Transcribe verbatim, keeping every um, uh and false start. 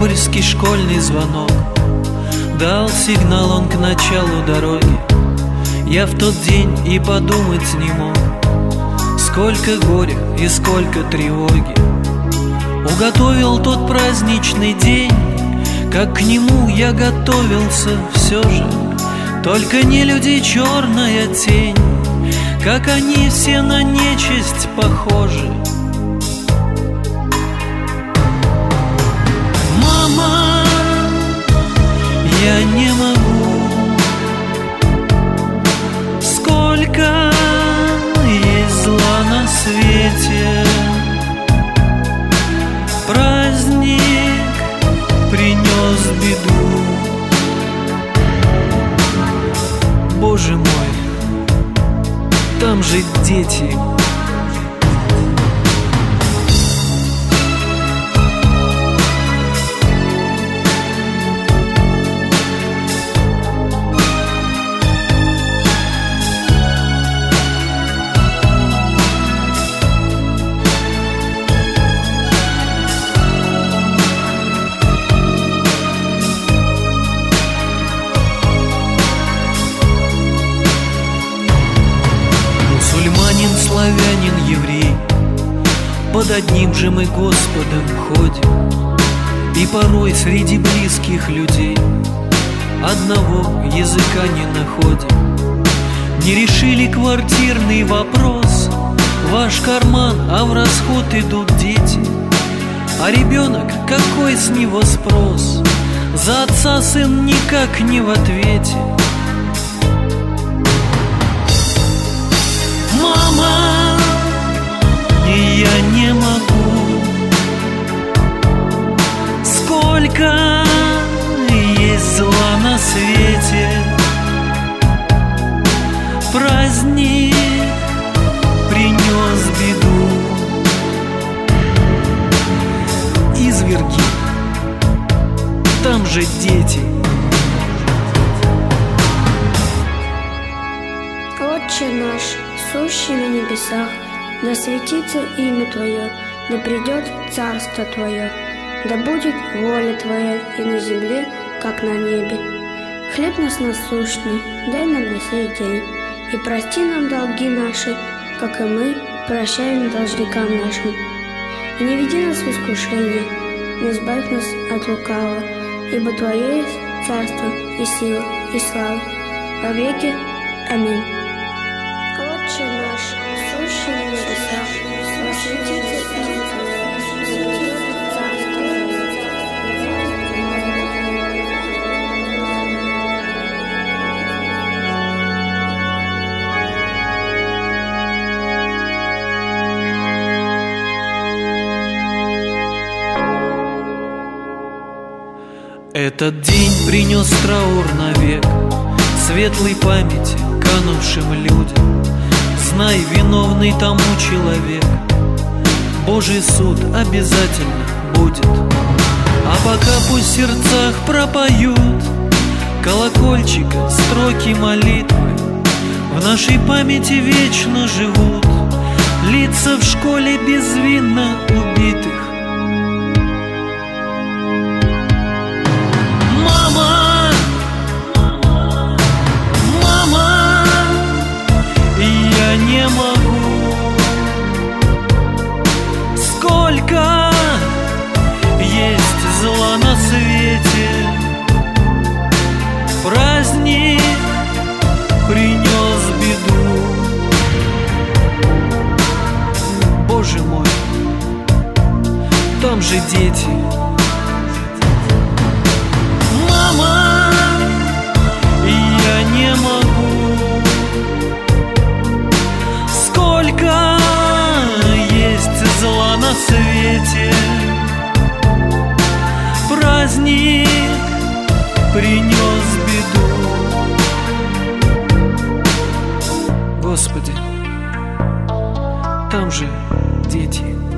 Октябрьский школьный звонок дал сигнал он к началу дороги. Я в тот день и подумать не мог, сколько горя и сколько тревоги уготовил тот праздничный день. Как к нему я готовился все же, только не люди черная тень, как они все на нечисть похожи. Мама, я не могу, сколько есть зла на свете. Праздник принес беду. Боже мой, там же дети. Славянин, еврей, под одним же мы Господом ходим, и порой среди близких людей одного языка не находим. Не решили квартирный вопрос, ваш карман, а в расход идут дети. А ребенок, какой с него спрос? За отца сын никак не в ответе. Мама, и я не могу, сколько есть зла на свете. Праздник принес беду. Изверги, там же дети. Отче наш, сущий на небесах, да светится имя Твое, да придет царство Твое, да будет воля Твоя и на земле, как на небе. Хлеб наш насущный дай нам на сей день, и прости нам долги наши, как и мы прощаем должникам нашим. И не веди нас в искушение, но избавь нас от лукавого, ибо Твое есть царство и сила и слава во веки. Аминь. Отче наш, сущий на небесах, да светится имя Твое, да придет царство Этот день принес траур навек, светлой памяти канувшим людям. Знай, виновный тому человек, Божий суд обязательно будет. А пока пусть в сердцах пропоют колокольчика строки молитвы, в нашей памяти вечно живут лица в школе безвинно убитых. Не могу, сколько есть зла на свете. Праздник принес беду. Боже мой, там же дети. Мама, я не могу, сколько есть зла на свете. Праздник принес беду. Господи, там же дети.